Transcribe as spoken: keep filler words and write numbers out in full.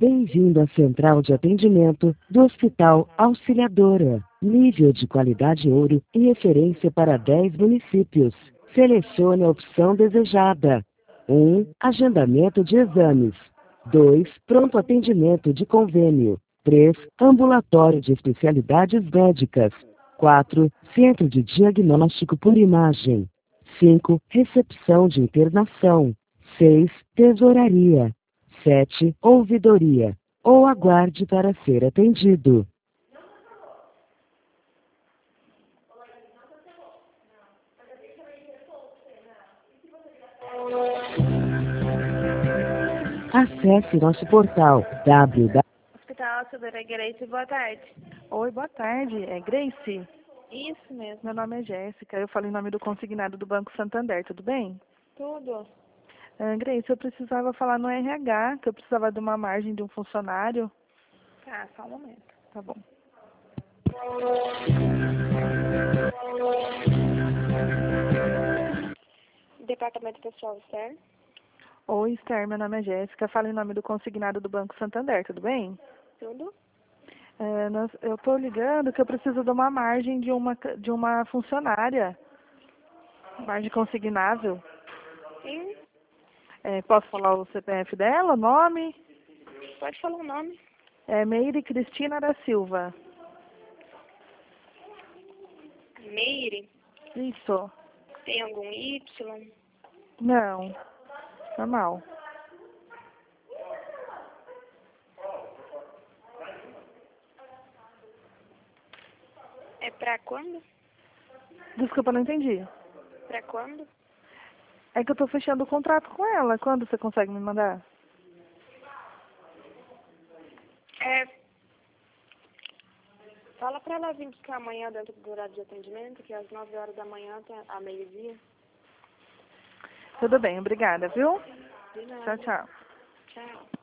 Bem-vindo à central de atendimento do Hospital Auxiliadora. Nível de qualidade ouro e referência para dez municípios. Selecione a opção desejada. um. Agendamento de exames. dois. Pronto atendimento de convênio. três. Ambulatório de especialidades médicas. quatro. Centro de diagnóstico por imagem. cinco. Recepção de internação. seis. Tesouraria. sete. Ouvidoria. Ou aguarde para ser atendido. Acesse nosso portal w w w. Hospital Auxiliadora Grace, boa tarde. Oi, boa tarde. É Grace? Isso mesmo. Meu nome é Jéssica. Eu falo em nome do consignado do Banco Santander, tudo bem? Tudo. Ah, Grace, eu precisava falar no R H, que eu precisava de uma margem de um funcionário. Tá, só um momento. Tá bom. Departamento Pessoal, certo? Oi, Esther. Meu nome é Jéssica. Eu falo em nome do consignado do Banco Santander, tudo bem? Tudo. É, nós, eu estou ligando que eu preciso de uma margem de uma, de uma funcionária. Margem consignável. Sim, É, posso falar o C P F dela, o nome? pode falar o nome. É Meire Cristina da Silva. Meire, Isso. tem algum Y? Não. Normal. É pra quando? Desculpa, não entendi. Pra quando? É que eu tô fechando o contrato com ela. Quando você consegue me mandar? É. Fala pra ela vir buscar amanhã dentro do horário de atendimento, que é às nove horas da manhã até a meio-dia. Tudo bem, obrigada, viu? De nada. Tchau, tchau. Tchau.